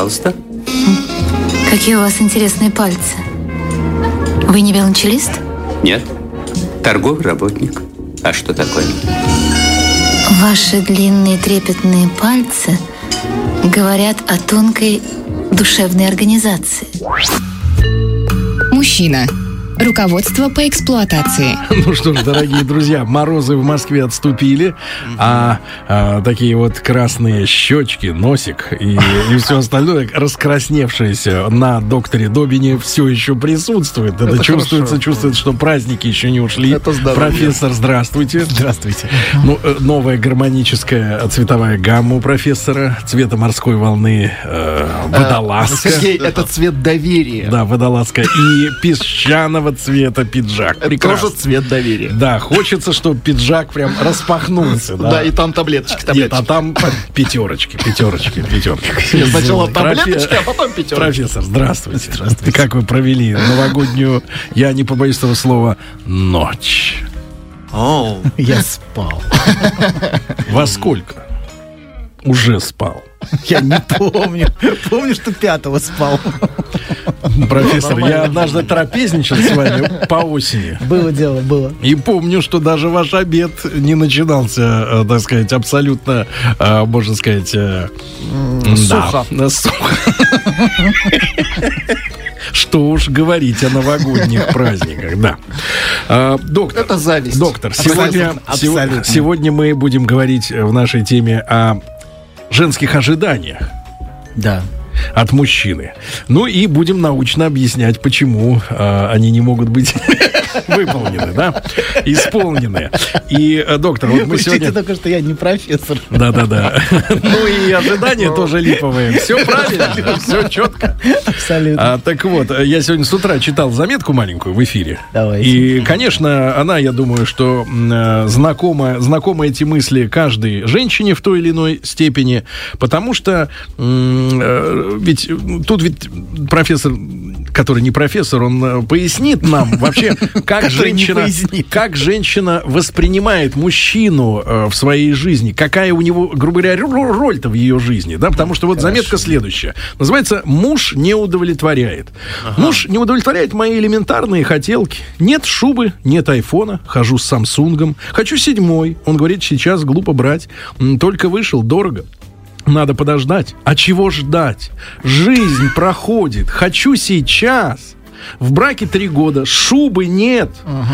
Пожалуйста. Какие у вас интересные пальцы. Вы не велончелист? Нет. Торговый работник. А что такое? Ваши длинные трепетные пальцы говорят о тонкой душевной организации. Мужчина. Руководство по эксплуатации. Ну что ж, дорогие друзья, морозы в Москве отступили, а такие вот красные щечки, носик и все остальное, раскрасневшееся на докторе Добине, все еще присутствует. Это чувствуется, что праздники еще не ушли. Профессор, здравствуйте. Здравствуйте. Ну, новая гармоническая цветовая гамма у профессора, цвета морской волны, водолазка. Сергей, это цвет доверия. Да, водолазка и песчаного цвета пиджак. Это тоже цвет доверия. Да, хочется, чтобы пиджак прям распахнулся. Да, и там таблеточки. Нет, а там пятерочки. Сначала таблеточки, а потом пятерочки. Профессор, здравствуйте. Как вы провели новогоднюю, я не побоюсь этого слова, ночь? Я спал. Во сколько? Уже спал. Я не помню. Помню, что 5-го спал. Профессор, я однажды трапезничал с вами по осени. Было дело, было. И помню, что даже ваш обед не начинался, так сказать, абсолютно, можно сказать... Сухо. Да, сухо. Что уж говорить о новогодних праздниках, да. Доктор, это зависть. Доктор, сегодня мы будем говорить в нашей теме о женских ожиданиях. Да. От мужчины. Ну и будем научно объяснять, почему они не могут быть выполнены, да? Исполнены. И, доктор, вот мы сегодня... только что я не профессор. Да-да-да. Ну и ожидания тоже липовые. Все правильно, все четко. Абсолютно. Так вот, я сегодня с утра читал заметку маленькую в эфире. Давайте. И, конечно, она, я думаю, что знакомы эти мысли каждой женщине в той или иной степени, потому что ведь профессор, который не профессор, он пояснит нам вообще, как женщина воспринимает мужчину в своей жизни, какая у него, грубо говоря, роль-то в ее жизни, да, потому что вот заметка следующая. Называется «Муж не удовлетворяет». Муж не удовлетворяет мои элементарные хотелки. Нет шубы, нет айфона, хожу с Самсунгом. Хочу 7-й. Он говорит, сейчас глупо брать. Только вышел, дорого. Надо подождать. А чего ждать? Жизнь проходит. Хочу сейчас. В браке 3 года. Шубы нет.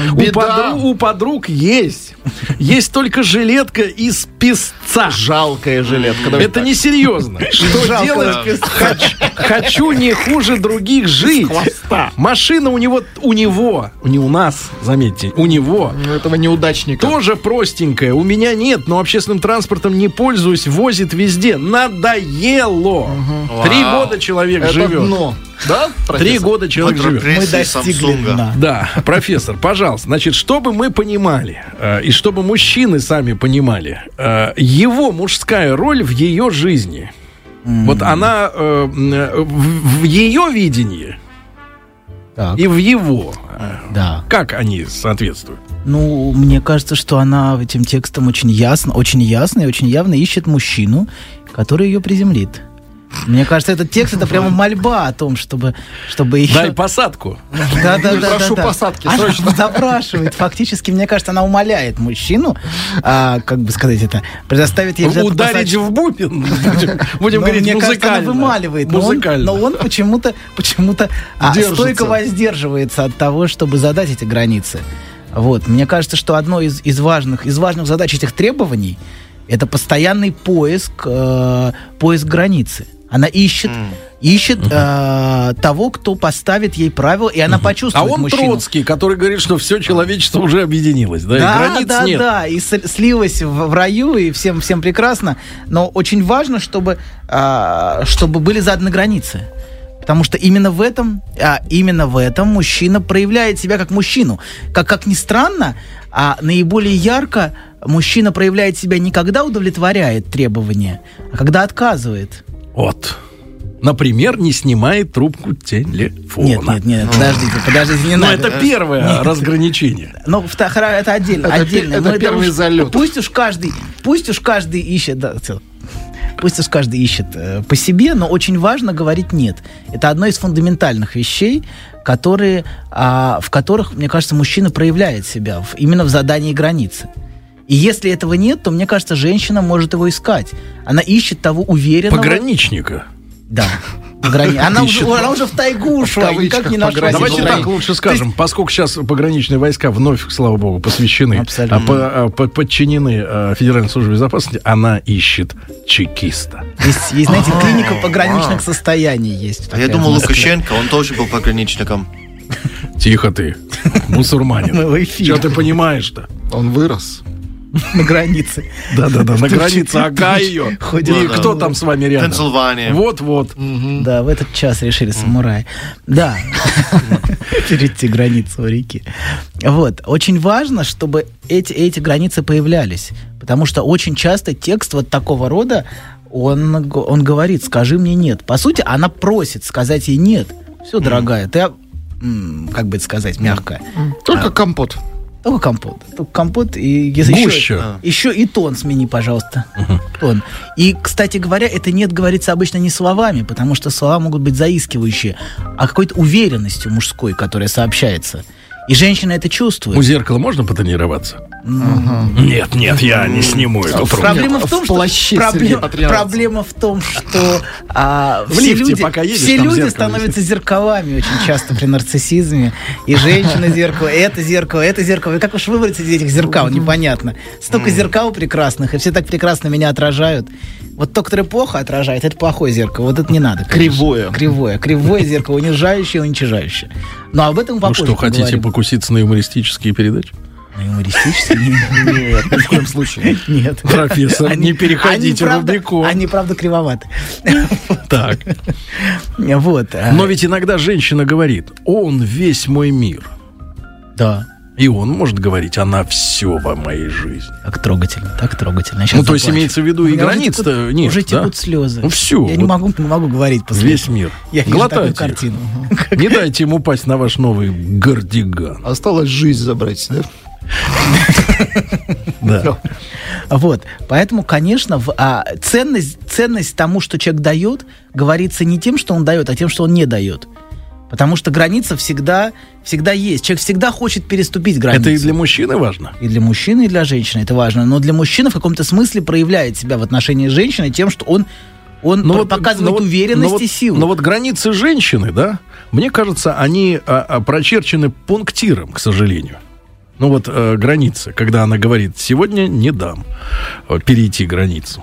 У подруг есть. Есть только жилетка из песца. Жалкая жилетка. Это несерьезно. Что делать? Хочу не хуже других жить. Машина у нас, заметьте, у него. Этого неудачника. Тоже простенькая. У меня нет, но общественным транспортом не пользуюсь. Возит везде. Надоело. 3 года человек живет. Это дно. Да, 3 года человек живет. Мы достигли дна. Да, профессор, пожалуйста. Значит, чтобы мы понимали, и чтобы мужчины сами понимали, его мужская роль в ее жизни, вот она в ее видении и в его, как они соответствуют? Ну, мне кажется, что она этим текстом очень ясно и очень явно ищет мужчину, который ее приземлит. Мне кажется, этот текст — это прямо мольба о том, чтобы ее... Дай посадку. Да. Прошу посадки, она срочно. запрашивает. Фактически, мне кажется, она умоляет мужчину, как бы сказать это, предоставит ей... Ударить в бубен. Будем говорить мне музыкально. Кажется, она вымаливает. Но он почему-то стойко воздерживается от того, чтобы задать эти границы. Вот. Мне кажется, что одно из важных задач этих требований — это постоянный поиск границы. Она ищет того, кто поставит ей правила, и она почувствует мужчину. А он Троцкий, который говорит, что все человечество уже объединилось, да, и границ нет. Да, и слилось в раю, и всем прекрасно. Но очень важно, чтобы были заданы границы. Потому что именно в этом мужчина проявляет себя как мужчину. Как ни странно, наиболее ярко мужчина проявляет себя не когда удовлетворяет требования, а когда отказывает. Вот. Например, не снимает трубку телефона. Нет, подождите, не надо. Но это первое разграничение. Ну, это отдельно. Это первый залет. Пусть уж каждый ищет... Да, Пусть уж каждый ищет по себе, но очень важно говорить «нет». Это одно из фундаментальных вещей, в которых, мне кажется, мужчина проявляет себя именно в задании границы. И если этого нет, то, мне кажется, женщина может его искать. Она ищет того уверенного... Пограничника. Да. Она уже в тайгу ушла, никак не нашла. Давайте так лучше скажем, поскольку сейчас пограничные войска вновь, слава богу, посвящены, подчинены Федеральной службе безопасности, она ищет чекиста. Есть, знаете, клиника пограничных состояний есть. А я думал, Лукашенко, он тоже был пограничником. Тихо ты, мусульманин. Что ты понимаешь-то? Он вырос. На границе. Да-да-да, на границе, ага ее. И кто там с вами рядом? Пенсильвания. Вот-вот. Да, в этот час решили самураи. Да, перейти границу у реки. Вот, очень важно, чтобы эти границы появлялись, потому что очень часто текст вот такого рода, он говорит, скажи мне нет. По сути, она просит сказать ей нет. Все, дорогая, ты, как бы это сказать, мягко. Только компот. Только компот и если еще и тон смени, пожалуйста. Тон. И, кстати говоря, это нет говорится обычно не словами, потому что слова могут быть заискивающие, а какой-то уверенностью мужской, которая сообщается. И женщина это чувствует. У зеркала можно потренироваться? Нет, я не сниму эту трубку. Проблема в том, что все люди становятся зеркалами очень часто при нарциссизме. И женщина зеркало, это зеркало, это зеркало. И как уж выбрать из этих зеркал, непонятно. Столько зеркал прекрасных, и все так прекрасно меня отражают. Вот то, которое плохо отражает, это плохое зеркало. Вот это не надо. Кривое зеркало, унижающее, уничижающее. Но об этом попозже что, хотите покуситься на юмористические передачи? На юмористические? Нет, ни в коем случае. Нет. Профессор, не переходите Рубикон. Они, правда, кривоваты. Так. Вот. Но ведь иногда женщина говорит, он весь мой мир. Да. И он может говорить, она все во моей жизни. Так трогательно. То есть имеется в виду и границ-то нет, уже текут слезы. Ну все. Я не могу говорить после весь мир. Я вижу такую картину. Не дайте ему упасть на ваш новый гардиган. Осталось жизнь забрать, да? Да. Вот. Поэтому, конечно, ценность тому, что человек дает, говорится не тем, что он дает, а тем, что он не дает. Потому что граница всегда есть. Человек всегда хочет переступить границу. Это и для мужчины важно? И для мужчины, и для женщины это важно. Но для мужчины в каком-то смысле проявляет себя в отношении женщины тем, что он показывает уверенность и силу. Но вот границы женщины, да, мне кажется, они прочерчены пунктиром, к сожалению. Ну вот граница, когда она говорит, сегодня не дам перейти границу.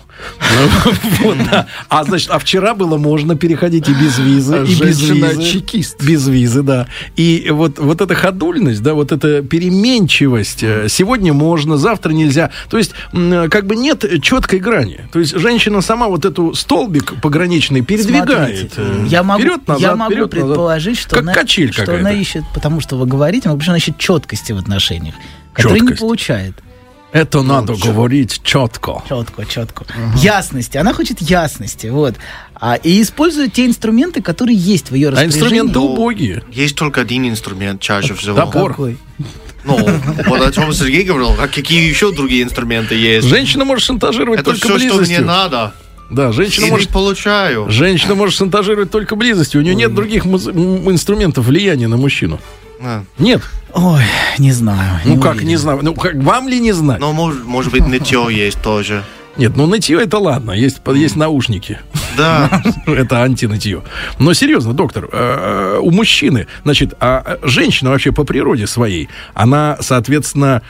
А значит, вчера было можно переходить и без визы, и без визы. Чекист. Без визы, да. И вот эта ходульность, да, вот эта переменчивость, сегодня можно, завтра нельзя. То есть, как бы нет четкой грани. То есть, женщина сама вот эту столбик пограничный передвигает. Я могу вперед, предположить, что как качель какая-то. Она ищет, потому что вы говорите, потому что она ищет четкости в отношениях, которые не получает. Это надо говорить четко. Четко. Ясности. Она хочет ясности. Вот. И использует те инструменты, которые есть в ее распоряжении. А инструменты убогие. Есть только один инструмент чаще всего. Топор. Какой? Ну, вот о чем Сергей говорил. А какие еще другие инструменты есть? Женщина может шантажировать это только все, близостью. что мне надо. Да, женщина может шантажировать только близостью. У нее нет других инструментов влияния на мужчину. Нет. Ой, не знаю. Не знаю. Ну, как вам ли не знать? Ну, может быть, нытье есть тоже. Нет, нытье это ладно. Есть наушники. Да. Это антинытье. Но серьезно, доктор, у мужчины, значит, женщина вообще по природе своей, она, соответственно,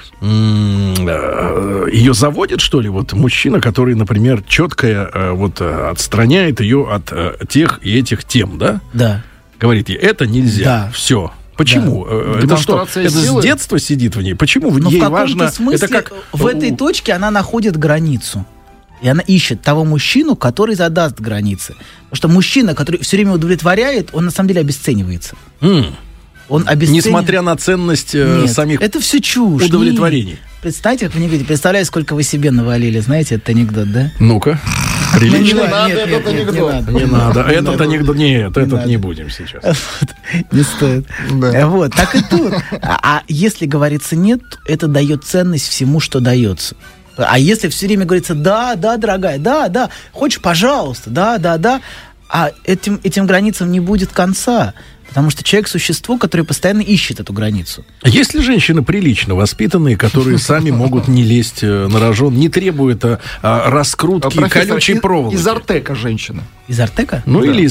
ее заводит, что ли, вот мужчина, который, например, четко отстраняет ее от тех и этих тем, да? Да. Говорит ей, это нельзя. Да. Все. Почему? Да. Это что? Это с детства сидит в ней? Почему ей важно? Смысле, это как в этой точке она находит границу. И она ищет того мужчину, который задаст границы. Потому что мужчина, который все время удовлетворяет, он на самом деле обесценивается. Он Несмотря на ценность самих это все чушь. Удовлетворений. Представьте, как вы не говорите, представляете, сколько вы себе навалили. Знаете, этот анекдот, да? Ну-ка. Прилично. Не надо этот анекдот. Не надо. Этот анекдот. Нет, этот не будем сейчас. Не стоит. Вот, так и тут. А если говорится нет, это дает ценность всему, что дается. А если все время говорится, да, дорогая, да, хочешь, пожалуйста, да, а этим границам не будет конца. Потому что человек — существо, которое постоянно ищет эту границу. Есть ли женщины прилично воспитанные, которые сами могут не лезть на рожон, не требуют раскрутки колючей проволоки? Из Артека женщина. Из Артека? Ну, или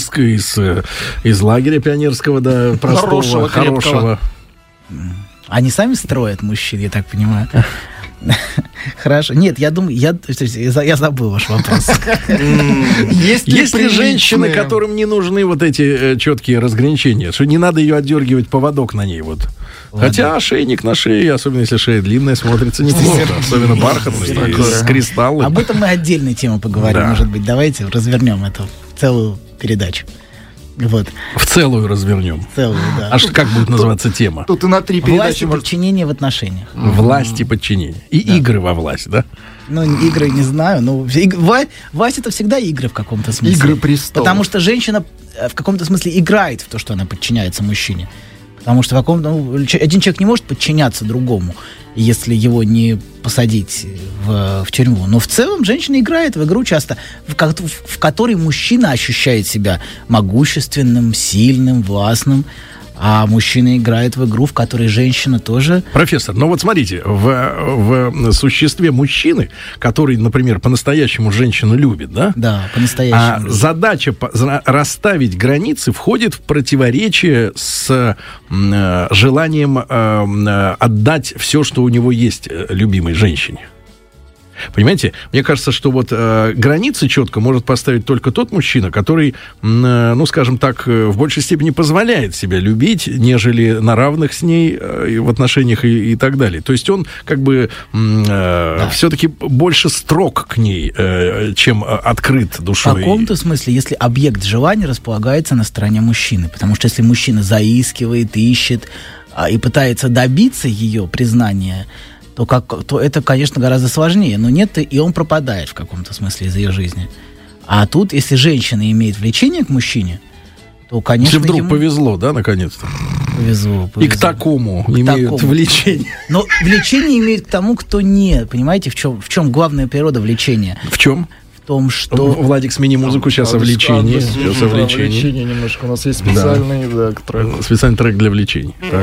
из лагеря пионерского, да, простого, хорошего. Они сами строят мужчин, я так понимаю. Хорошо. Нет, я думаю, я забыл ваш вопрос. Есть ли женщины, которым не нужны вот эти четкие разграничения? Что не надо ее отдергивать, поводок на ней вот. Хотя ошейник на шее, особенно если шея длинная, смотрится неплохо. Особенно бархатный, с кристаллом. Об этом мы отдельной темой поговорим, может быть. Давайте развернем эту целую передачу. Вот. В целую развернем. Целую, да. А что, как будет называться тема? Тут и на 3 передачи. Власть и подчинение в отношениях. Власть и подчинение. И игры во власть, да? Ну, игры не знаю. Но власть — это всегда игры в каком-то смысле. Игры престолов. Потому что женщина в каком-то смысле играет в то, что она подчиняется мужчине. Потому что один человек не может подчиняться другому, если его не посадить в тюрьму. Но в целом женщина играет в игру часто, в которой мужчина ощущает себя могущественным, сильным, властным, а мужчина играет в игру, в которой женщина тоже... Профессор, ну вот смотрите, в существе мужчины, который, например, по-настоящему женщину любит, да? Да, по-настоящему. Задача расставить границы входит в противоречие с желанием отдать все, что у него есть любимой женщине. Понимаете? Мне кажется, что вот границы четко может поставить только тот мужчина, который, ну, скажем так, в большей степени позволяет себя любить, нежели на равных с ней в отношениях и так далее. То есть он как бы все-таки больше строг к ней, чем открыт душой. В каком-то смысле, если объект желания располагается на стороне мужчины. Потому что если мужчина заискивает, ищет и пытается добиться ее признания, то это, конечно, гораздо сложнее. Но нет, и он пропадает в каком-то смысле из ее жизни. А тут, если женщина имеет влечение к мужчине, то, конечно, если вдруг повезло, да, наконец-то? Повезло. И к такому имеют влечение. Но влечение имеет к тому, кто нет. Понимаете, в чем главная природа влечения? В чем? В том, что... Владик, смени музыку, сейчас о влечении. Сейчас о влечении. Влечение немножко. У нас есть специальный трек. Специальный трек для влечений. Так.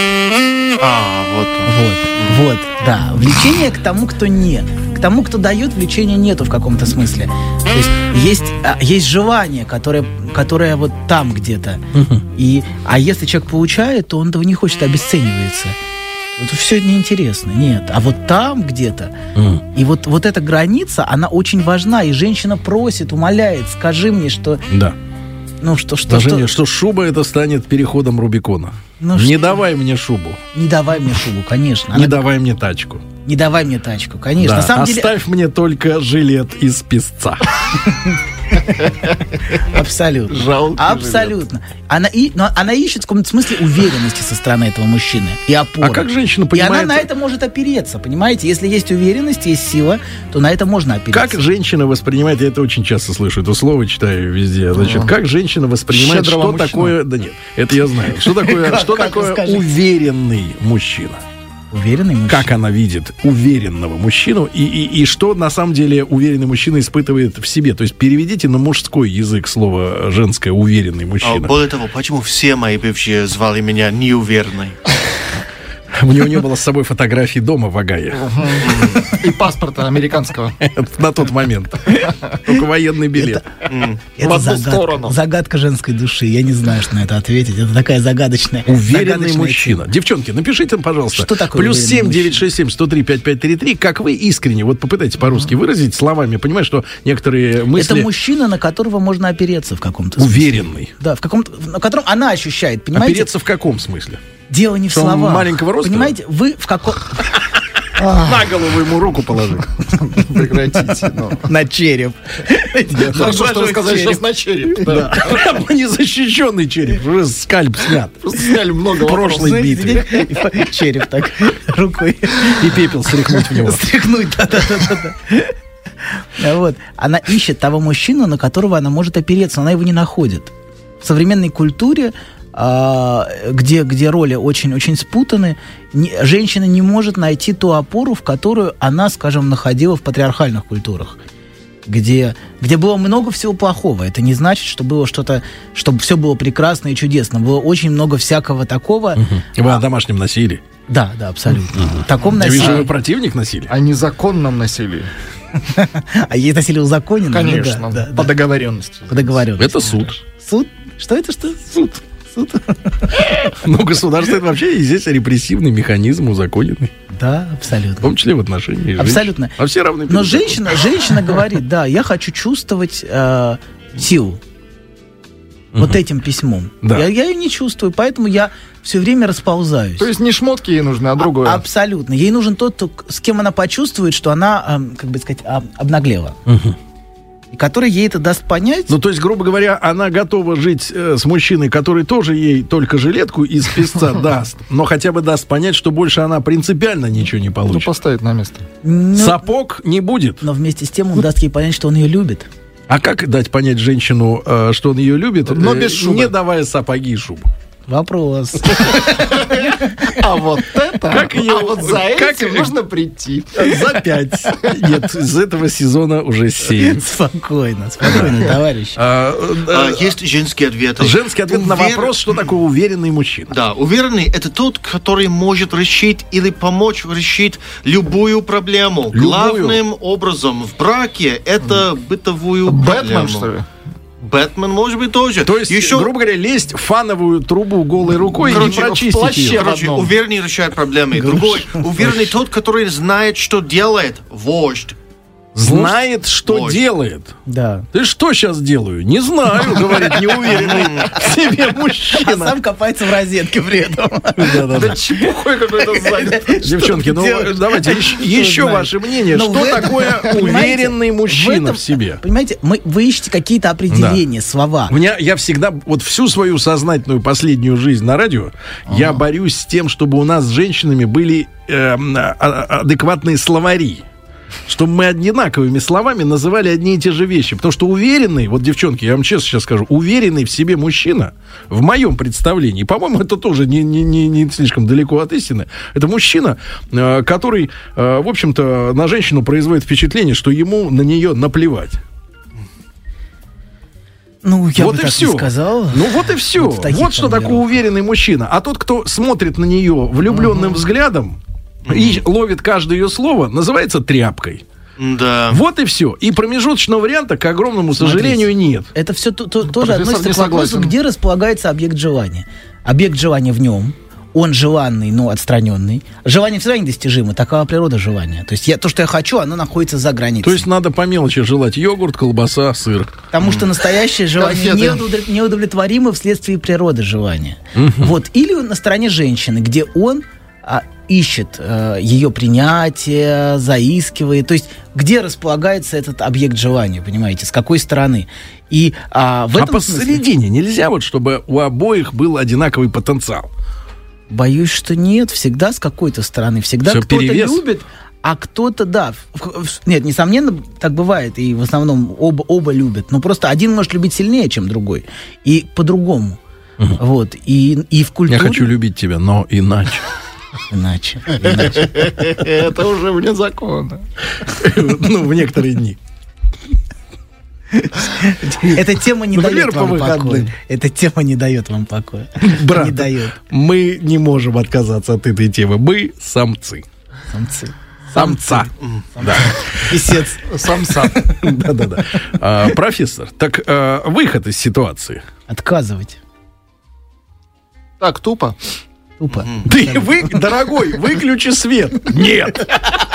Вот, да. Влечение к тому, кто нет. К тому, кто дает, влечения нету в каком-то смысле. То есть есть желание, которое вот там где-то. А если человек получает, то он этого не хочет, обесценивается. Это все неинтересно. Нет. А вот там где-то. И вот эта граница, она очень важна. И женщина просит, умоляет, скажи мне, что... Да. Ну, что шуба это станет переходом Рубикона. Не давай мне шубу. Не давай мне шубу, конечно. Не давай мне тачку. Не давай мне тачку, конечно. Да. На самом Оставь мне только жилет из песца. Абсолютно. Жалко. Абсолютно. Она ищет в каком-то смысле уверенности со стороны этого мужчины и опоры. А как женщина понимает... И она на это может опереться, понимаете? Если есть уверенность, есть сила, то на это можно опереться. Как женщина воспринимает, я это очень часто слышу, это слово читаю везде, значит, как женщина воспринимает, что такое... Да нет, это я знаю. Что такое уверенный мужчина? Уверенный мужчина. Как она видит уверенного мужчину и что на самом деле уверенный мужчина испытывает в себе. То есть переведите на мужской язык слово женское «уверенный мужчина». Более того, почему все мои бывшие звали меня неуверенной? У него не было с собой фотографии дома в Огайо. И паспорта американского. На тот момент. Только военный билет. Это загадка женской души. Я не знаю, что на это ответить. Это такая загадочная. Уверенный мужчина. Девчонки, напишите, пожалуйста. Что такое +7 967 103 5533. Как вы искренне, вот попытайтесь по-русски выразить словами. Понимаешь, что некоторые мысли... Это мужчина, на которого можно опереться в каком-то смысле. Уверенный. Да, на котором она ощущает, понимаете? Опереться в каком смысле? Дело не в словах. Маленького роста? Понимаете, вы в каком... На голову ему руку положи. Прекратите. На череп. Хорошо, что вы сказали сейчас на череп. Незащищенный череп. Уже скальп снят. Просто сняли много прошлой битвы. Череп так рукой. И пепел стряхнуть в него. Стряхнуть, да. Вот. Она ищет того мужчину, на которого она может опереться, она его не находит. В современной культуре где роли очень-очень спутаны, женщина не может найти ту опору, в которую она, скажем, находила в патриархальных культурах, где было много всего плохого. Это не значит, что было что-то, чтобы все было прекрасно и чудесно. Было очень много всякого такого. Вы о домашнем насилии? Да, абсолютно. Таком Я вижу, вы насилии. противник насилия. О незаконном насилии. А есть насилие узаконено? Конечно, Ну да, по договоренности. по договоренности. Это суд. Суд? Что это? Что? Суд. Ну, государство это вообще и здесь репрессивный механизм узаконенный. Да, В абсолютно. том числе в отношении женщин. Абсолютно. А все равны Но перед законом. женщина говорит, да, я хочу чувствовать силу. Вот этим письмом. Да. Я ее не чувствую, поэтому я все время расползаюсь. То есть не шмотки ей нужны, а другое. Абсолютно. Ей нужен тот, с кем она почувствует, что она, как бы сказать, обнаглела. И который ей это даст понять. Ну, то есть, грубо говоря, она готова жить с мужчиной, который тоже ей только жилетку из песца даст, но хотя бы даст понять, что больше она принципиально ничего не Ну, получит. поставить на место. Сапог не будет. Но вместе с тем он даст ей понять, что он ее любит. А как дать понять женщину, что он ее любит, Но без шубы. не давая сапоги и шубу? Вопрос. А вот это... Как её- а вот за как- этим нужно прийти. За 5. Нет, из этого сезона уже 7. Спокойно, товарищ. Есть женские ответы. Женский ответ на вопрос, что такое уверенный мужчина. Да, уверенный – это тот, который может решить или помочь решить любую проблему. Любую? Главным образом в браке это бытовую Бэтмен, проблему. что ли? Бэтмен, может быть, тоже. То есть, Еще, грубо говоря, лезть в фановую трубу голой рукой и не Короче, в прочистить плаще. ее. короче, одном. уверенный решает проблемы. Другой, уверенный тот, который знает, что делает. Вождь. Знает, что Вождь. Ну, делает. Да. Ты что сейчас делаю? Не знаю, говорит неуверенный в себе А мужчина. сам копается в розетке при этом. Да-да-да. Чепухой какой-то занят. Девчонки, ну делаешь? давайте еще знает? ваше мнение. Ну, Что в этом, такое понимаете, уверенный мужчина в себе? Понимаете, вы ищете какие-то определения, слова. Я всегда, вот всю свою сознательную последнюю жизнь на радио, я борюсь с тем, чтобы у нас с женщинами были адекватные словари. Чтобы мы одинаковыми словами называли одни и те же вещи. Потому что уверенный, вот, девчонки, я вам честно сейчас скажу, уверенный в себе мужчина, в моем представлении, по-моему, это тоже не слишком далеко от истины, это мужчина, который, в общем-то, на женщину производит впечатление, что ему на нее наплевать. Ну, я Вот бы и так все. не сказал. Ну вот и все. Вот в таких Вот что такое формулировках. уверенный мужчина. А тот, кто смотрит на нее влюбленным взглядом и ловит каждое ее слово, называется тряпкой. Да. Вот и все. И промежуточного варианта, к огромному сожалению, нет. Это все тоже Профессор относится не к вопросу, согласен. где располагается объект желания. Объект желания в нем, он желанный, но отстраненный. Желание всегда недостижимо, такова природа желания. То есть то, что я хочу, оно находится за границей. То есть надо по мелочи желать йогурт, колбаса, сыр. Потому что настоящее желание Конфеты. неудовлетворимо вследствие природы желания. Вот. Или на стороне женщины, где он ищет ее принятие, заискивает. То есть где располагается этот объект желания, понимаете, с какой стороны. И в этом смысле посередине нельзя вот, чтобы у обоих был одинаковый потенциал. боюсь, что нет. Всегда с какой-то стороны. Всегда Всё, кто-то перевес? любит, а кто-то, да. Нет, несомненно, так бывает. И в основном оба любят. Но просто один может любить сильнее, чем другой. И по-другому. Вот. И в культуре... Я хочу любить тебя, но иначе. Иначе. Это уже вне закона. Ну, в некоторые дни. Эта тема не Например, дает вам по выходным. покоя. Эта тема не дает вам покоя. Брат, Не дает. мы не можем отказаться от этой темы. Мы самцы. Самцы. Самца. Да. Писец. Самса. Да-да-да. Профессор, так выход из ситуации. Отказывать. Так, тупо. Тупо. Ты, дорогой, выключи свет. Нет.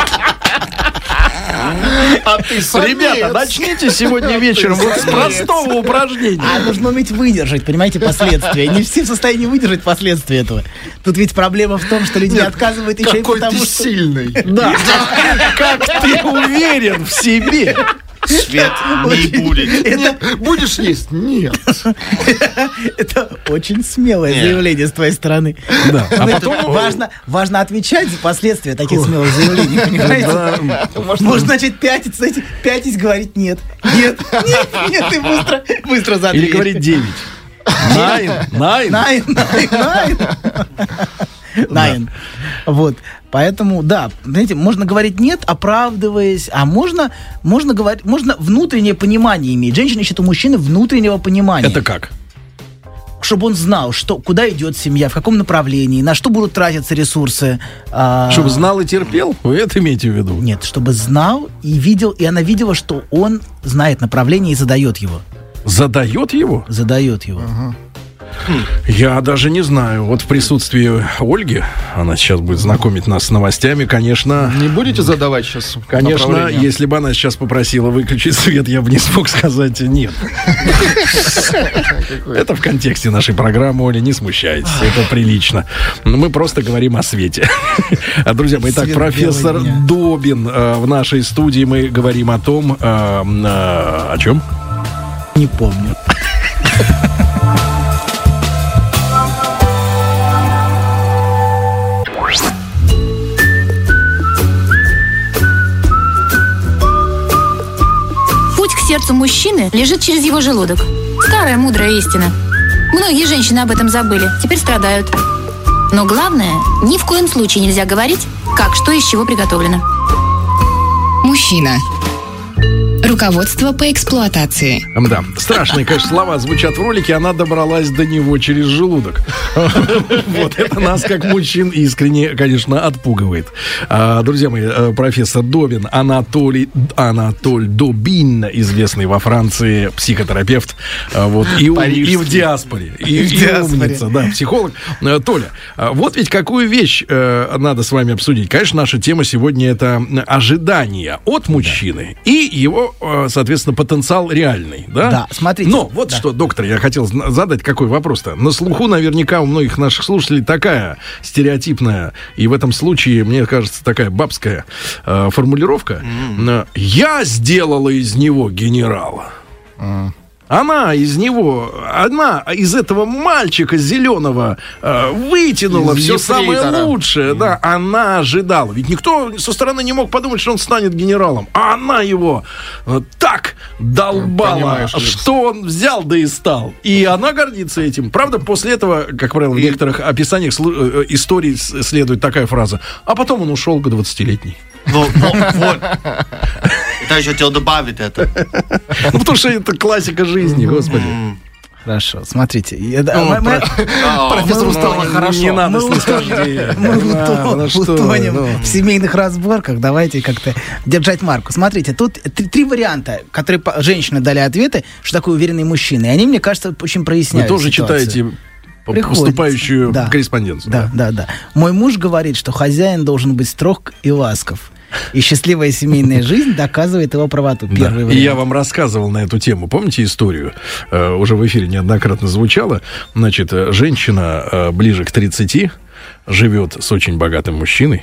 А ты Ребята, начните сегодня вечером вот с простого упражнения. А нужно уметь выдержать, понимаете, последствия. Не все в состоянии выдержать последствия этого. Тут ведь проблема в том, что люди отказывают еще и какой потому, ты что... сильный. Да. Как ты уверен в себе. Свет не будет. Нет, будешь есть? Нет. Это очень смелое Нет. заявление с твоей стороны. Да. А Но потом... это важно отвечать за последствия таких смелых заявлений, понимаете? Можно начать пятиться, пятить, говорить нет. Нет, и быстро за Или дверь. говорить 9. Nine. Вот. Поэтому, да, знаете, можно говорить нет, оправдываясь, а можно говорить, можно внутреннее понимание иметь. Женщина ищет у мужчины внутреннего понимания. Это как? Чтобы он знал, куда идет семья, в каком направлении, на что будут тратиться ресурсы. Чтобы знал и терпел? Вы это имеете в виду? Нет, чтобы знал и видел, и она видела, что он знает направление и задает его. Задает его? Задает его. Я даже не знаю. Вот в присутствии Ольги, она сейчас будет знакомить нас с новостями, конечно... Не будете задавать сейчас Конечно, направление? если бы она сейчас попросила выключить свет, я бы не смог сказать нет. Это в контексте нашей программы, Оля, не смущайтесь, это прилично. Мы просто говорим о свете. Друзья мои, итак, профессор Добин в нашей студии. Мы говорим о том... О чем? Не помню. Сердцу мужчины лежит через его желудок. Старая мудрая истина. Многие женщины об этом забыли, теперь страдают. Но главное, ни в коем случае нельзя говорить, как, что, из чего приготовлено. Мужчина. Руководство по эксплуатации. Да, страшные, конечно, слова звучат в ролике. Она добралась до него через желудок. Вот это нас, как мужчин, искренне, конечно, отпугивает. Друзья мои, профессор Добин, Анатоль Добин, известный во Франции психотерапевт, вот, и в диаспоре. И умница, да, психолог. Толя, вот ведь какую вещь надо с вами обсудить. Конечно, наша тема сегодня — это ожидания от мужчины и его, соответственно, потенциал реальный, да? Да, смотрите. Но вот что, доктор, я хотел задать какой вопрос-то. На слуху наверняка у многих наших слушателей такая стереотипная, и в этом случае, мне кажется, такая бабская формулировка. «Я сделала из него генерала». Она из этого мальчика зеленого вытянула из все самое ефрейтора. лучшее. Да, она ожидала. Ведь никто со стороны не мог подумать, что он станет генералом. А она его так долбала, Понимаешь, что он взял да и стал. И она гордится этим. Правда, после этого, как правило, в некоторых описаниях историй следует такая фраза. А потом он ушел к 20-летней. Вот. Я еще хотел добавить это. Ну, потому что это классика жизни, господи. Хорошо, смотрите. Профессору стало хорошо. Не надо снисхождения. Мы утонем в семейных разборках. Давайте как-то держать марку. Смотрите, тут три варианта, которые женщины дали ответы, что такое уверенный мужчина. И они, мне кажется, очень Вы проясняют тоже ситуацию. читаете Приходится. поступающую Да. корреспонденцию. Да. Мой муж говорит, что хозяин должен быть строг и ласков. И счастливая семейная жизнь доказывает его правоту. Да. Первый И вариант. я вам рассказывал на эту тему. Помните историю? Уже в эфире неоднократно звучало. Значит, женщина ближе к 30 живет с очень богатым мужчиной.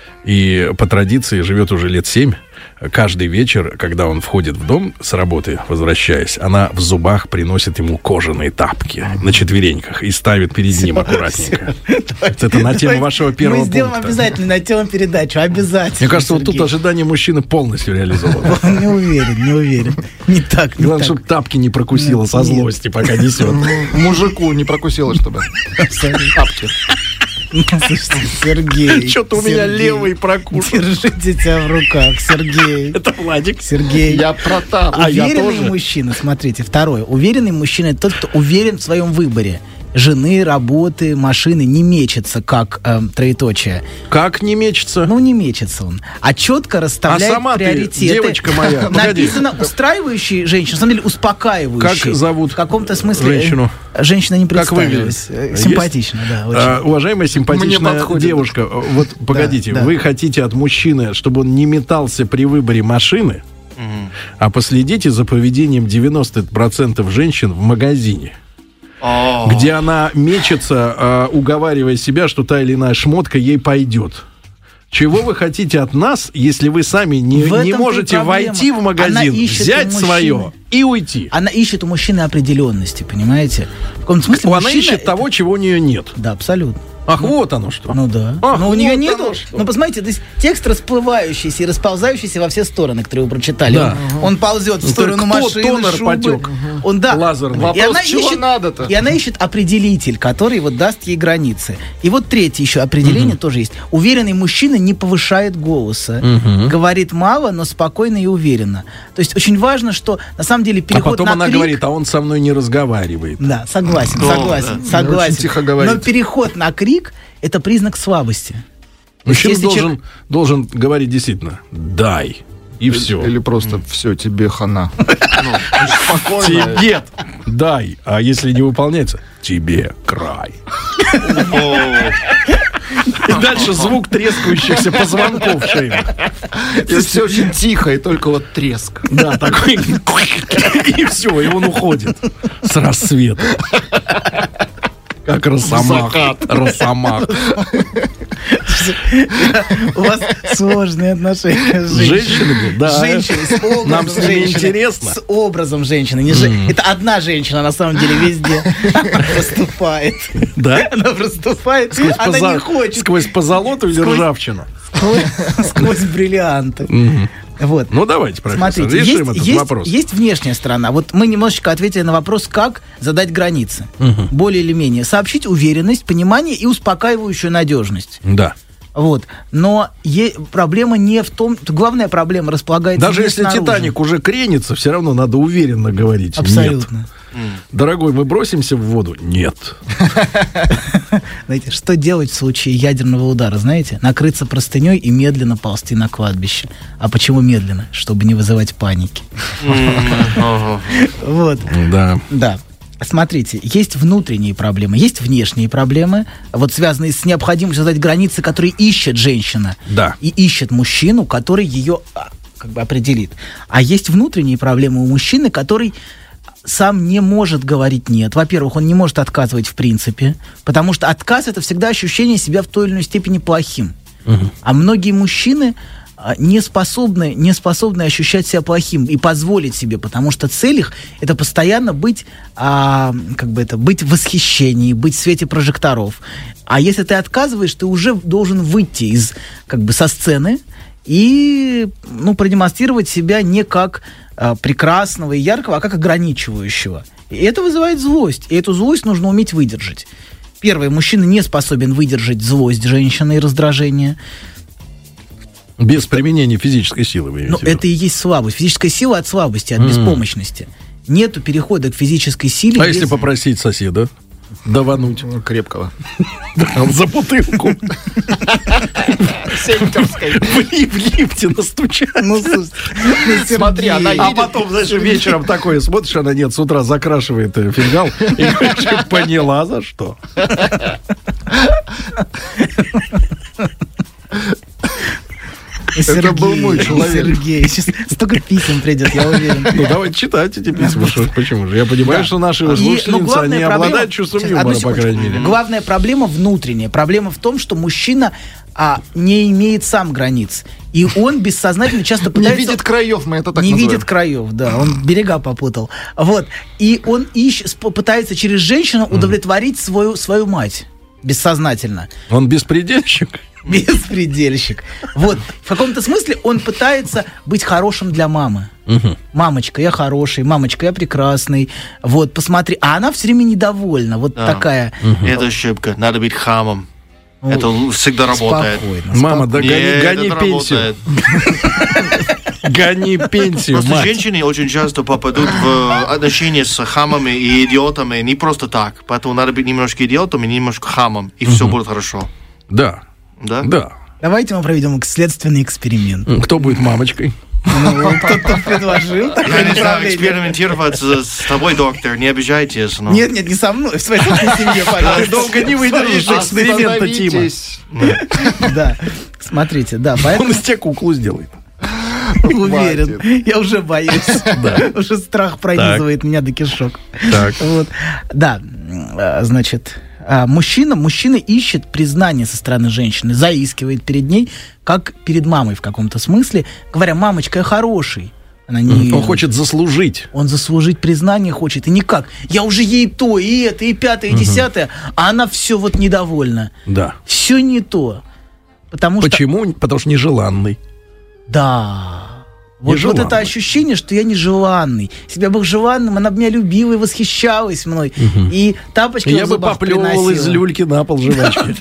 И по традиции живет уже лет 7. Каждый вечер, когда он входит в дом с работы, возвращаясь, она в зубах приносит ему кожаные тапки на четвереньках и ставит перед ним аккуратненько. Это на тему вашего первого Мы сделаем пункта. обязательно на тему передачу. Обязательно. Мне кажется, вот тут Сергей. ожидание мужчины полностью реализовано. Не уверен. Не так. Главное, чтобы тапки не прокусила со злости, пока несет. Мужику не прокусило, чтобы. Тапки. Слушайте, Сергей. Что-то у меня Сергей, левый прокушен. Держите себя в руках, Сергей. Это Владик. Сергей. Я про тапки. А я Уверенный тоже. мужчина, смотрите, второе. Уверенный мужчина — это тот, кто уверен в своем выборе. Жены, работы, машины, не мечется, как троеточие. Как не мечется? Ну, не мечется он. А четко расставляет сама ты, приоритеты. девочка моя, погоди. Написано устраивающие женщины, на самом деле успокаивающие. Как зовут В каком-то смысле женщину? Женщина не Как представилась. выглядит? Симпатично, да, очень. Уважаемая Мне симпатичная подходит. девушка, вот погодите, да. вы хотите от мужчины, чтобы он не метался при выборе машины, а последите за поведением 90% женщин в магазине, где она мечется, уговаривая себя, что та или иная шмотка ей пойдет. Чего вы хотите от нас, если вы сами В не этом-то и можете проблема. войти в Она магазин, ищет взять у мужчины. свое и уйти? Она ищет у мужчины определенности, понимаете? В каком смысле Она мужчина ищет это- того, чего у нее нет. Да, абсолютно. Ах, вот оно что. Ну да. Ах, Но у нее вот нету. оно что. Ну, посмотрите, то есть текст расплывающийся и расползающийся во все стороны, которые вы прочитали. Да. Он ползет в Ну, сторону кто машины, тонер шубы. потек? Он, да. Лазерный. И Вопрос, она чего ищет, надо-то? и она ищет определитель, который вот даст ей границы. И вот третье еще определение тоже есть. Уверенный мужчина не повышает голоса. Говорит мало, но спокойно и уверенно. То есть очень важно, что на самом деле А переход потом на она крик... говорит, а он со мной не разговаривает. Да, согласен, Да, согласен, да. согласен. Очень тихо говорит. Но переход на крик – это признак слабости. Мужчина Если человек- должен говорить действительно «дай». И все. Или просто все, тебе хана. Спокойно. Тебе дай, а если не выполняется, тебе край. И дальше звук трескающихся позвонков в шее. И все очень тихо, и только вот треск. Да, такой. И все, и он уходит с рассвета. Как росомах. Росомах. У вас сложные отношения с С женщинами? Да. С женщиной, с образом Нам с ними женщины. интересно. С образом женщины. Не Это одна женщина, на самом деле, везде проступает. Да? Она проступает, она не хочет. Сквозь позолоту или Сквозь- ржавчину? Сквозь бриллианты. Вот. Ну, давайте, профессор, Смотрите, решим этот вопрос. есть внешняя сторона. Вот мы немножечко ответили на вопрос, как задать границы. Более или менее. Сообщить уверенность, понимание и успокаивающую надежность. Да. Вот. Но проблема не в том... Главная проблема располагается Даже не если снаружи. «Титаник» уже кренится, все равно надо уверенно говорить. Абсолютно. Нет. Дорогой, мы бросимся в воду? Нет. Знаете, что делать в случае ядерного удара, знаете? Накрыться простыней и медленно ползти на кладбище. А почему медленно? Чтобы не вызывать паники. Вот. Да. Да. Смотрите, есть внутренние проблемы, есть внешние проблемы, вот связанные с необходимостью создать границы, которые ищет женщина. Да. И ищет мужчину, который ее как бы определит. А есть внутренние проблемы у мужчины, который сам не может говорить «нет». Во-первых, он не может отказывать в принципе, потому что отказ – это всегда ощущение себя в той или иной степени плохим. А многие мужчины не способны ощущать себя плохим и позволить себе, потому что цель их – это постоянно быть, быть в восхищении, быть в свете прожекторов. А если ты отказываешь, ты уже должен выйти со сцены и продемонстрировать себя не как прекрасного и яркого, а как ограничивающего. И это вызывает злость, и эту злость нужно уметь выдержать. Первое, мужчина не способен выдержать злость женщины и раздражение. Без применения физической силы, вы имеете в виду? Это и есть слабость. Физическая сила от слабости, от беспомощности. Нету перехода к физической силе. А если попросить соседа давануть? Крепкого. За бутылку. В лифте настучать. Смотри, она А потом, знаешь, вечером такое смотришь, она нет, с утра закрашивает фингал и говоришь, поняла за что. Это был мой человек. Сергей, сейчас столько писем придет, я уверен. Ну, давайте читайте эти письма. Почему же? Я понимаю, что наши слушательницы, они обладают чувством юмора, по крайней мере. Главная проблема внутренняя. Проблема в том, что мужчина не имеет сам границ. И он бессознательно часто пытается... Не видит краев, мы это так Не называем. видит краев, да. Он берега попутал. Вот. И он пытается через женщину удовлетворить свою мать. Бессознательно. Он беспредельщик? Беспредельщик. Вот. В каком-то смысле он пытается быть хорошим для мамы. Мамочка, я хороший, мамочка, я прекрасный. Вот, посмотри. А она все время недовольна. Вот такая. Это ошибка. Надо быть хамом. Это всегда работает. Спокойно. Мама, да гони это пенсию. работает. Гони пенсию, Просто мать. женщины очень часто попадут в отношения с хамами и идиотами не просто так. Поэтому надо быть немножко идиотом и немножко хамом, и все будет хорошо. Да, Да? да. Давайте мы проведем следственный эксперимент. Кто будет мамочкой? Кто-то предложил такое Я не знаю, направление. экспериментировать с тобой, доктор, не обижайтесь. Но... Нет, не со мной, в своей собственной семье, Ты пожалуйста. долго не выдержишь эксперимента, Тима. Остановитесь. Да, смотрите, да, Он поэтому из тебя куклу сделает. уверен. Я уже боюсь. Уже страх пронизывает меня до кишок. Так. Вот. Да, значит, мужчина ищет признание со стороны женщины, заискивает перед ней, как перед мамой в каком-то смысле, говоря, мамочка, я хороший. Она не... Он хочет заслужить. Он заслужить признание хочет. И никак. Я уже ей то, и это, и пятое, и десятое, а она все вот недовольна. Да. Все не то. Потому Почему? Потому что нежеланный. Да. Вот это ощущение, что я нежеланный. Если бы я был желанным, она бы меня любила и восхищалась мной. И тапочки я бы поплевывал из люльки на пол жвачки.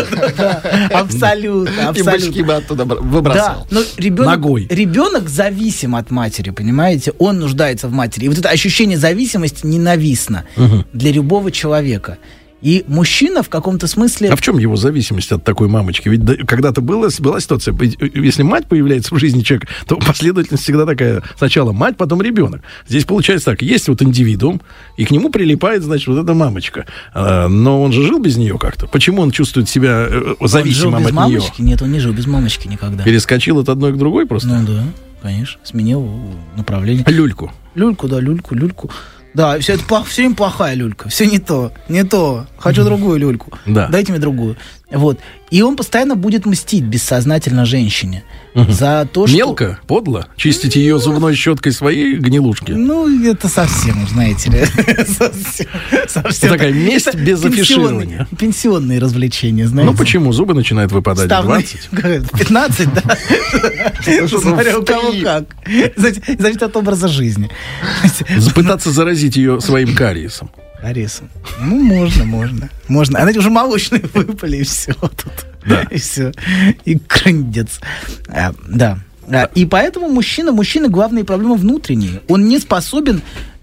Абсолютно. И бычки бы оттуда выбрасывал. Да, но Ногой. ребенок зависим от матери, понимаете? Он нуждается в матери. И вот это ощущение зависимости ненавистно для любого человека. И мужчина в каком-то смысле... А в чем его зависимость от такой мамочки? Ведь когда-то была ситуация, если мать появляется в жизни человека, то последовательность всегда такая. Сначала мать, потом ребенок. Здесь получается так. Есть вот индивидуум, и к нему прилипает, значит, вот эта мамочка. Но он же жил без нее как-то. Почему он чувствует себя зависимым он жил без от мамочки? нее? Нет, он не жил без мамочки никогда. Перескочил от одной к другой просто? Ну да, конечно. Сменил направление. Люльку. Люльку. Да, все время плохая люлька. Все не то. Хочу другую люльку. Да. Дайте мне другую. Вот. И он постоянно будет мстить бессознательно женщине за то, что... Мелко, подло, чистить ее зубной щеткой своей гнилушки. Ну, это совсем, знаете ли. Совсем. Такая месть без афиширования. Пенсионные развлечения, знаете. Ну почему? Зубы начинают выпадать в 20. 15, да. Смотря у кого как. Зависит от образа жизни. Пытаться заразить ее своим кариесом. Кариесом. Ну, можно. Она уже молочные выпали, и все тут. Да. И все. И крындец. Да. И поэтому мужчина, главная проблема внутренняя. Он не способен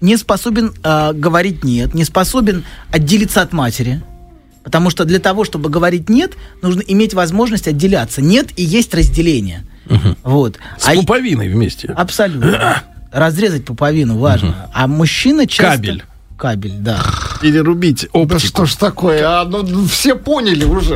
говорить «нет», не способен отделиться от матери. Потому что для того, чтобы говорить «нет», нужно иметь возможность отделяться. «Нет» и есть разделение. Вот. С пуповиной вместе. Абсолютно. Разрезать пуповину важно. А мужчина часто... Кабель, да. Или рубить оптику. Да что ж такое? Ну, все поняли уже.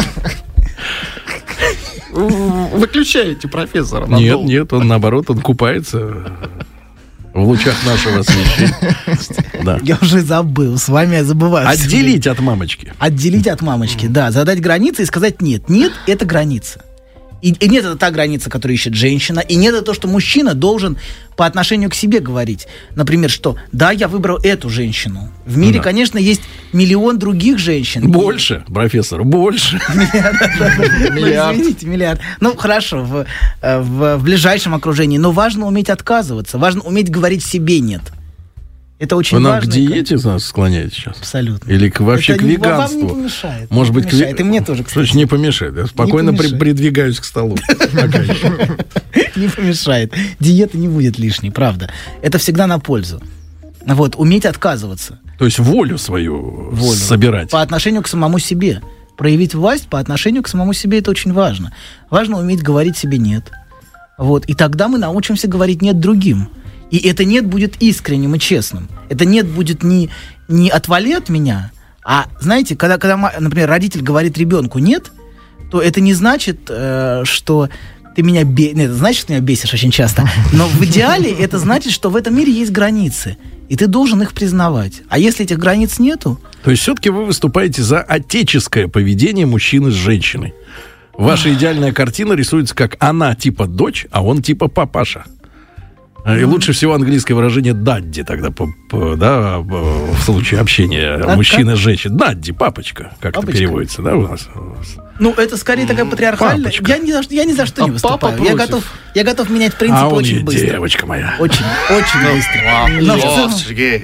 Выключаете профессора. Нет, он наоборот, он купается в лучах нашего освещения. Да. Я уже забыл, с вами я забываю. Отделить от мамочки. Отделить от мамочки, да. Задать границы и сказать нет. Нет, это граница. И нет, это та граница, которую ищет женщина. И нет, это то, что мужчина должен по отношению к себе говорить. Например, что да, я выбрал эту женщину. В мире, конечно, есть миллион других женщин. Больше, профессор, больше. Миллиард. Извините, миллиард. Ну, хорошо, в ближайшем окружении. Но важно уметь отказываться. Важно уметь говорить себе нет. Это очень важно. Вы к диете нас склоняете сейчас? Абсолютно. Или вообще к веганству? Вам не помешает. Может быть, и мне тоже, кстати. Не помешает. Я спокойно придвигаюсь к столу. Не помешает. Диета не будет лишней, правда. Это всегда на пользу. Вот, уметь отказываться. То есть волю свою собирать. По отношению к самому себе. Проявить власть по отношению к самому себе, это очень важно. Важно уметь говорить себе «нет». Вот. И тогда мы научимся говорить «нет» другим. И это «нет» будет искренним и честным. Это «нет» будет не «отвали от меня», а, знаете, когда, например, родитель говорит ребенку «нет», то это не значит, что ты меня бесишь. Нет, это значит, что ты меня бесишь очень часто. Но в идеале это значит, что в этом мире есть границы. И ты должен их признавать. А если этих границ нету... То есть все-таки вы выступаете за отеческое поведение мужчины с женщиной. Ваша идеальная картина рисуется как она типа дочь, а он типа папаша. И лучше всего английское выражение «дадди» тогда, да, в случае общения мужчины с женщиной. «Дадди», папочка, как это переводится, да, у нас? Ну, это скорее такая патриархальная. Я ни за что не выступаю. Я готов менять принципы очень быстро. Девочка моя. Очень быстро. Сергей.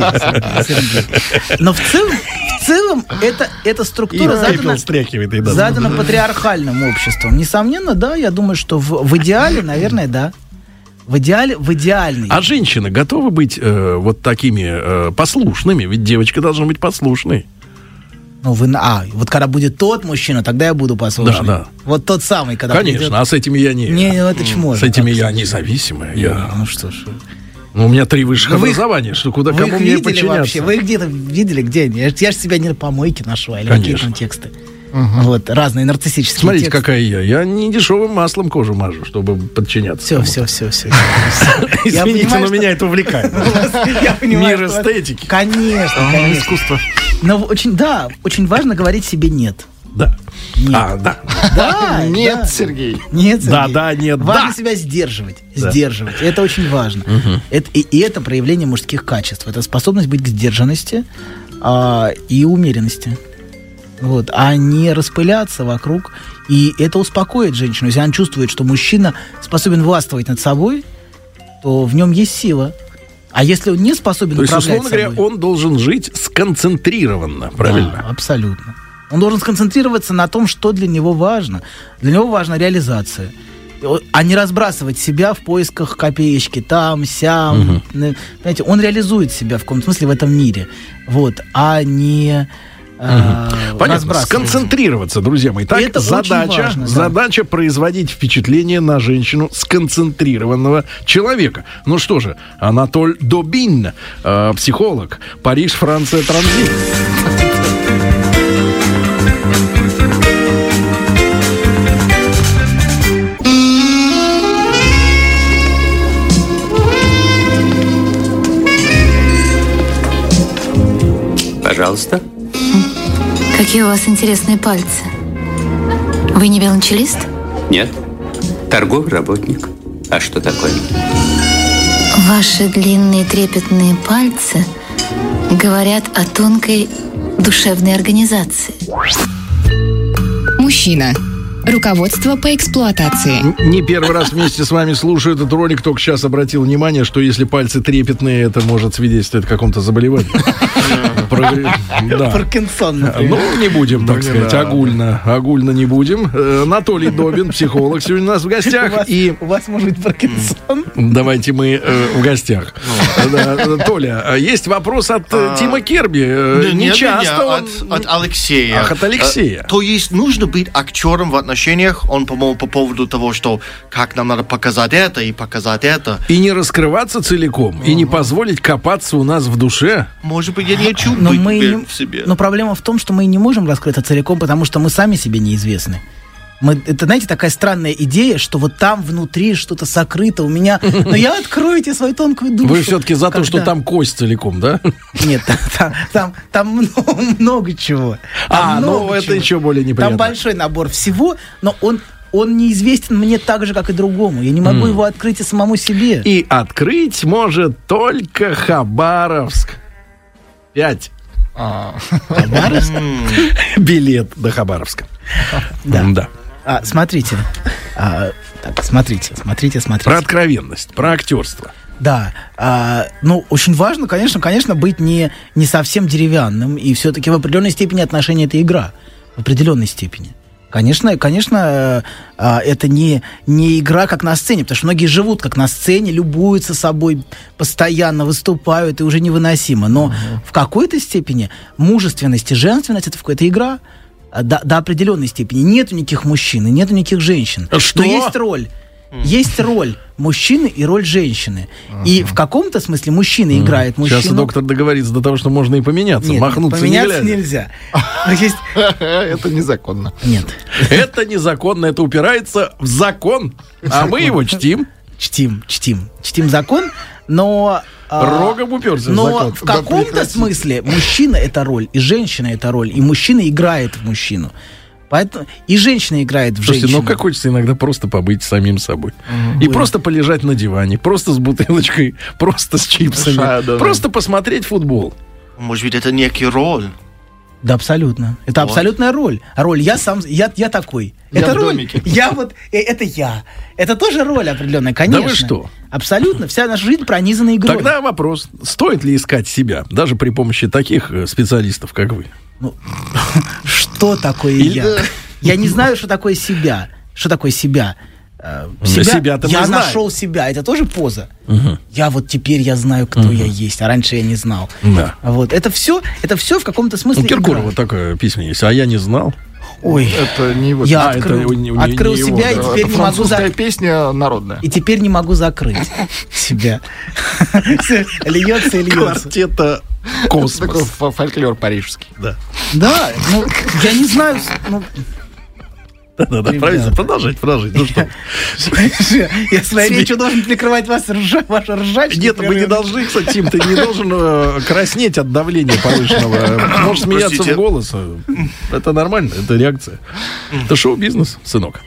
Но в целом эта структура задана патриархальным обществом. Несомненно, да, я думаю, что в идеале, наверное, да. В идеальной. А женщины готовы быть вот такими послушными? Ведь девочка должна быть послушной. Ну, вот когда будет тот мужчина, тогда я буду послушным. Да. Вот тот самый, когда Конечно, придет... а с этими я не... Не, это чмо. С этими я независимый. Ну что ж... Ну, у меня 3 высших образования, что кому мне подчиняться? Вообще? Вы их где-то видели, где они? Я же себя не на помойке нашла, или какие там тексты. Вот, разные нарциссические Смотрите, тексты. какая я. Я не дешевым маслом кожу мажу, чтобы подчиняться. Все. Извините, но меня это увлекает. Мир эстетики. Конечно. Искусство. Но очень важно говорить себе «нет». Да. Нет. Да. Да, Нет, да. Сергей. Нет, Сергей. Да, нет, Важно да. себя сдерживать. Да. Сдерживать. Это очень важно. И это проявление мужских качеств. Это способность быть к сдержанности и умеренности. Вот, а не распыляться вокруг. И это успокоит женщину. Если она чувствует, что мужчина способен властвовать над собой, то в нем есть сила. А если он не способен То есть, управлять условно говоря, собой, он должен жить сконцентрированно, правильно? Да, абсолютно. Он должен сконцентрироваться на том, что для него важно. Для него важна реализация. А не разбрасывать себя в поисках копеечки там, сям. Понимаете, он реализует себя в каком-то смысле в этом мире. Вот, а не Понятно. разбрасывать. Сконцентрироваться, друзья мои. Так, это очень важно, да. задача производить впечатление на женщину сконцентрированного человека. Ну что же, Анатоль Добин, психолог, Париж, Франция, транзит. Пожалуйста. Какие у вас интересные пальцы. Вы не велончелист? Нет. Торговый работник. А что такое? Ваши длинные трепетные пальцы говорят о тонкой душевной организации. Мужчина. Руководство по эксплуатации. Не первый раз вместе с вами слушаю этот ролик, только сейчас обратил внимание, что если пальцы трепетные, это может свидетельствовать о каком-то заболевании. Да. Паркинсон, например. Ну, не будем, так сказать, огульно не будем. Анатолий Добин, психолог, сегодня у нас в гостях. И У вас может быть Паркинсон. давайте мы в гостях. Да, Толя, есть вопрос от Тима Керби. Не часто он... от Алексея. Ах, от Алексея. То есть нужно быть актером в отношениях. Он, по-моему, по поводу того, что как нам надо показать это и показать это. И не раскрываться целиком, и не позволить копаться у нас в душе. Может быть, я не хочу Но быть мы уверен в себе. Но проблема в том, что мы не можем раскрыться целиком, потому что мы сами себе неизвестны. Это, знаете, такая странная идея, что вот там внутри что-то сокрыто у меня. Но я открою тебе свою тонкую душу. Вы все-таки за то, что Когда? там кость целиком, да? Нет, там много чего. Там ну много это чего. еще более неприятно. Там большой набор всего, но он неизвестен мне так же, как и другому. Я не могу его открыть и самому себе. И открыть может только Хабаровск. 5. Хабаровск? Билет до Хабаровска. Да. Смотрите. Смотрите. Про откровенность, про актерство. Да, очень важно, конечно, быть не совсем деревянным, и все-таки в определенной степени отношения — это игра, в определенной степени. Конечно, это не игра, как на сцене, потому что многие живут как на сцене, любуются собой, постоянно выступают, и уже невыносимо. Но в какой-то степени мужественность и женственность — это какая-то игра до определенной степени. Нету никаких мужчин и нету никаких женщин. Что? Но есть роль. Есть роль мужчины и роль женщины. И в каком-то смысле мужчина играет мужчину. Сейчас доктор договорится до того, что можно и поменяться. Нет, махнуться поменяться не глядя. нельзя. Но есть... Это незаконно. Нет. Это незаконно, это упирается в закон. А мы его чтим. Чтим закон, но... Рогом уперся в но закон. в каком-то смысле мужчина — это роль, и женщина — это роль, и мужчина играет в мужчину. Поэтому и женщина играет в Слушайте, женщину. ну как хочется иногда просто побыть самим собой. И просто полежать на диване, просто с бутылочкой, просто с чипсами, Да. просто посмотреть футбол. Может быть, это некий роль. Да, абсолютно. Это абсолютная роль. Роль я сам, я такой. Я это в роль. домике. Это я. Это тоже роль определенная, конечно. Да вы что? Абсолютно. Вся наша жизнь пронизана игрой. Тогда вопрос, стоит ли искать себя, даже при помощи таких специалистов, как вы? Что такое я? Я не знаю, что такое себя. Что такое себя? Себя-то мы я знаем. нашел себя. Это тоже поза. Я вот теперь я знаю, кто я есть, а раньше я не знал. Да. Вот. Это все в каком-то У смысле Киркорова игра. такая песня есть, а я не знал. Ой, Это не его. я это открыл, не открыл его, себя, да. и теперь Это не могу французская песня народная. И теперь не могу закрыть себя. Льется и льется. Квартета Такой «Космос». фольклор парижский. Да. Да, я не знаю, Да-да-да, Ребята. продолжайте. Ну что? Я своей речью должен прикрывать вашу ржачную. Нет, мы не должны, кстати, Тим, ты не должен краснеть от давления повышенного. Можешь смеяться Простите. в голос. Это нормально, это реакция. Это шоу-бизнес, сынок.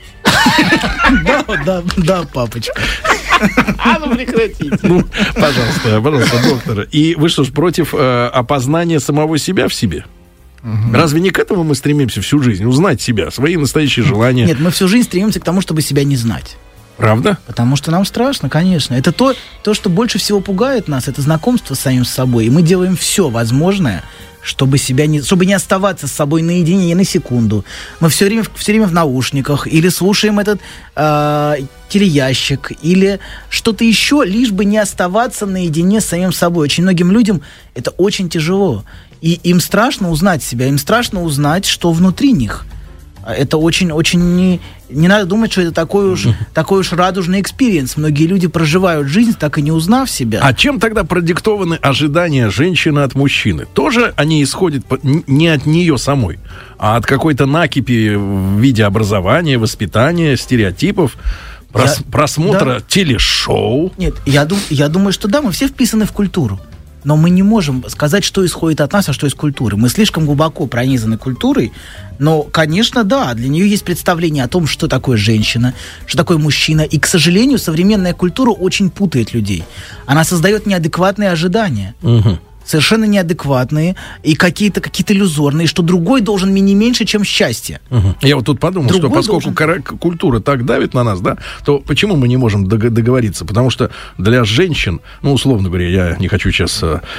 Да, папочка. Ну, прекратите. Ну, пожалуйста, доктор. И вы что ж, против опознания самого себя в себе? Разве не к этому мы стремимся всю жизнь? Узнать себя, свои настоящие желания. Нет, мы всю жизнь стремимся к тому, чтобы себя не знать. Правда? Потому что нам страшно, конечно. Это то, что больше всего пугает нас, это знакомство с самим собой. И мы делаем все возможное, чтобы не оставаться с собой наедине ни на секунду. Мы все время в наушниках, или слушаем этот телеящик, или что-то еще, лишь бы не оставаться наедине с самим собой. Очень многим людям это очень тяжело. И им страшно узнать себя, им страшно узнать, что внутри них. Это очень не надо думать, что это такой уж радужный экспириенс. Многие люди проживают жизнь, так и не узнав себя. А чем тогда продиктованы ожидания женщины от мужчины? Тоже они исходят не от нее самой, а от какой-то накипи в виде образования, воспитания, стереотипов, просмотра телешоу? Нет, я думаю, что да, мы все вписаны в культуру. Но мы не можем сказать, что исходит от нас, а что из культуры. Мы слишком глубоко пронизаны культурой. Но, конечно, да, для нее есть представление о том, что такое женщина, что такое мужчина. И, к сожалению, современная культура очень путает людей. Она создает неадекватные ожидания. Угу. Совершенно неадекватные и какие-то иллюзорные, что другой должен мне не меньше, чем счастье. Угу. Я вот тут подумал, Другой что поскольку культура так давит на нас, да, то почему мы не можем договориться? Потому что для женщин, ну, условно говоря, я не хочу сейчас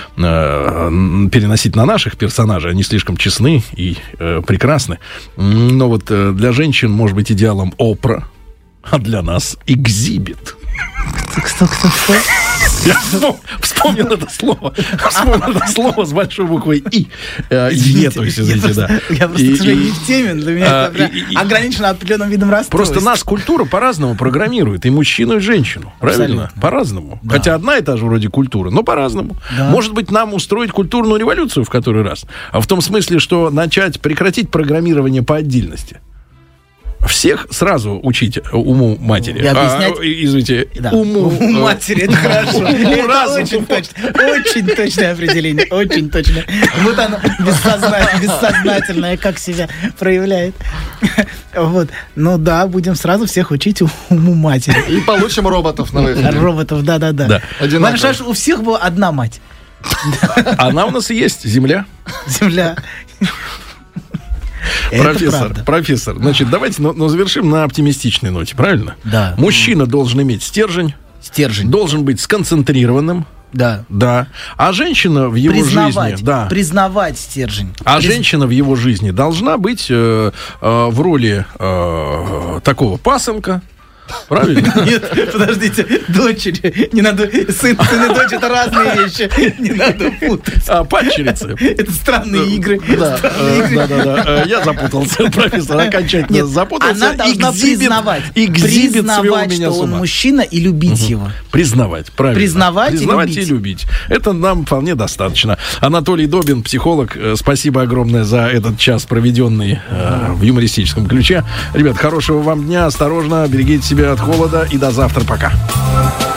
переносить на наших персонажей, они слишком честны и прекрасны, но вот для женщин может быть идеалом Опра, а для нас Экзибит. Кто? Я вспомнил это слово. Вспомнил это слово с большой буквой И. Не, то есть, извините, да. Я просто, к сожалению, не в теме. Для меня это ограничено определенным видом расстройства. Просто нас культура по-разному программирует. И мужчину, и женщину. Правильно? Абсолютно. По-разному. Да. Хотя одна и та же вроде культура, но по-разному. Да. Может быть, нам устроить культурную революцию в который раз. А в том смысле, что прекратить программирование по отдельности. Всех сразу учить уму матери. И объяснять... Извините, Да. уму матери, это хорошо. Это разуму. очень точное определение. Очень точное. Вот оно бессознательное, как себя проявляет. Вот. Ну да, будем сразу всех учить уму матери. И получим роботов на выходе. Роботов, да. Да. Одинаково. Главное, что у всех была одна мать. Она у нас и есть, Земля. Земля. Профессор, значит, давайте завершим на оптимистичной ноте, правильно? Да. Мужчина должен иметь стержень, должен быть сконцентрированным, Да. да. А женщина в его жизни, да. Признавать стержень. Женщина в его жизни должна быть в роли такого пасынка. Правильно? Нет, подождите, дочери. Не надо. Сын и дочь — это разные вещи. Не надо путать. Падчерицы. Это странные игры. Да. Я запутался, профессор, окончательно запутался. Она должна признавать, меня что с он ума. мужчина, и любить его. Признавать, правильно. Признавать и любить. Это нам вполне достаточно. Анатолий Добин, психолог, спасибо огромное за этот час, проведенный в юмористическом ключе. Ребят, хорошего вам дня, осторожно, берегите себя от холода и до завтра, пока.